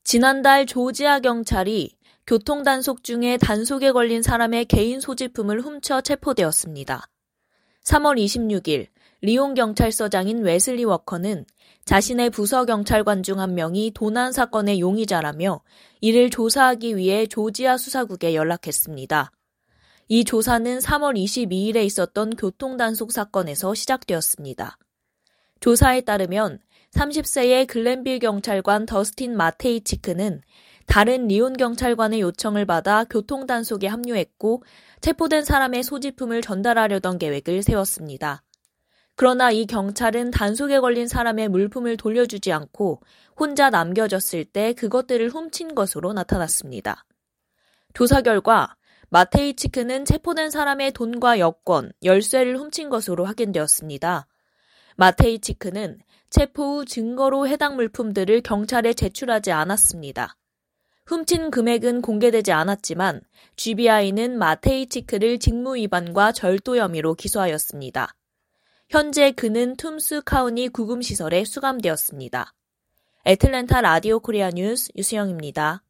지난달 조지아 경찰이 교통단속 중에 단속에 걸린 사람의 개인 소지품을 훔쳐 체포되었습니다. 3월 26일 리옹 경찰서장인 웨슬리 워커는 자신의 부서 경찰관 중 한 명이 도난 사건의 용의자라며 이를 조사하기 위해 조지아 수사국에 연락했습니다. 이 조사는 3월 22일에 있었던 교통단속 사건에서 시작되었습니다. 조사에 따르면 30세의 글렌빌 경찰관 더스틴 마테이치크는 다른 리온 경찰관의 요청을 받아 교통단속에 합류했고 체포된 사람의 소지품을 전달하려던 계획을 세웠습니다. 그러나 이 경찰은 단속에 걸린 사람의 물품을 돌려주지 않고 혼자 남겨졌을 때 그것들을 훔친 것으로 나타났습니다. 조사 결과 마테이치크는 체포된 사람의 돈과 여권, 열쇠를 훔친 것으로 확인되었습니다. 마테이치크는 체포 후 증거로 해당 물품들을 경찰에 제출하지 않았습니다. 훔친 금액은 공개되지 않았지만 GBI는 마테이치크를 직무 위반과 절도 혐의로 기소하였습니다. 현재 그는 툼스 카우니 구금시설에 수감되었습니다. 애틀랜타 라디오 코리아 뉴스 유수영입니다.